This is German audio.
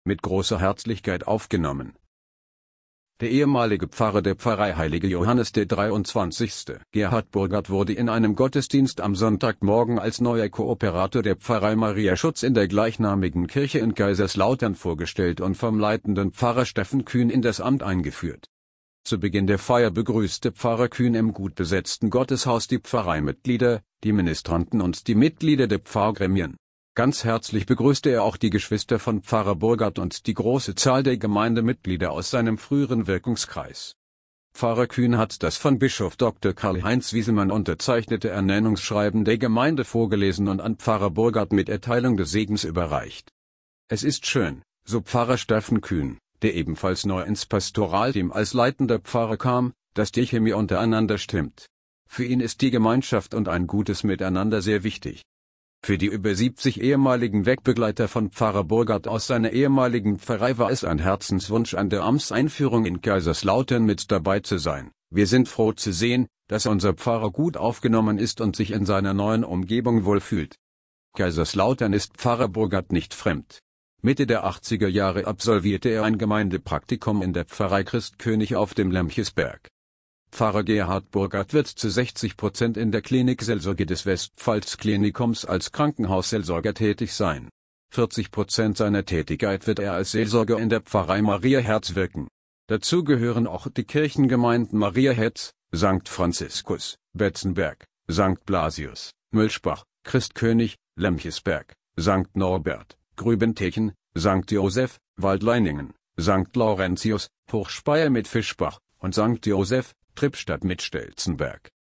mit großer Herzlichkeit aufgenommen. Der ehemalige Pfarrer der Pfarrei Heilige Johannes der 23. Gerhard Burgert wurde in einem Gottesdienst am Sonntagmorgen als neuer Kooperator der Pfarrei Mariaschutz in der gleichnamigen Kirche in Kaiserslautern vorgestellt und vom leitenden Pfarrer Steffen Kühn in das Amt eingeführt. Zu Beginn der Feier begrüßte Pfarrer Kühn im gut besetzten Gotteshaus die Pfarreimitglieder, die Ministranten und die Mitglieder der Pfarrgremien. Ganz herzlich begrüßte er auch die Geschwister von Pfarrer Burgert und die große Zahl der Gemeindemitglieder aus seinem früheren Wirkungskreis. Pfarrer Kühn hat das von Bischof Dr. Karl-Heinz Wiesemann unterzeichnete Ernennungsschreiben der Gemeinde vorgelesen und an Pfarrer Burgert mit Erteilung des Segens überreicht. Es ist schön, so Pfarrer Steffen Kühn, der ebenfalls neu ins Pastoralteam als leitender Pfarrer kam, dass die Chemie untereinander stimmt. Für ihn ist die Gemeinschaft und ein gutes Miteinander sehr wichtig. Für die über 70 ehemaligen Wegbegleiter von Pfarrer Burgert aus seiner ehemaligen Pfarrei war es ein Herzenswunsch, an der Amtseinführung in Kaiserslautern mit dabei zu sein. Wir sind froh zu sehen, dass unser Pfarrer gut aufgenommen ist und sich in seiner neuen Umgebung wohlfühlt. Kaiserslautern ist Pfarrer Burgert nicht fremd. Mitte der 80er Jahre absolvierte er ein Gemeindepraktikum in der Pfarrei Christkönig auf dem Lemchesberg. Pfarrer Gerhard Burgert wird zu 60% in der Klinikseelsorge des Westpfalz-Klinikums als Krankenhausseelsorger tätig sein. 40% seiner Tätigkeit wird er als Seelsorger in der Pfarrei Mariaherz wirken. Dazu gehören auch die Kirchengemeinden Mariaherz, St. Franziskus, Betzenberg, St. Blasius, Mülschbach, Christkönig, Lemchesberg, St. Norbert, Grübentechen, St. Joseph, Waldleiningen, St. Laurentius, Hochspeyer mit Fischbach und St. Joseph, Trippstadt mit Stelzenberg.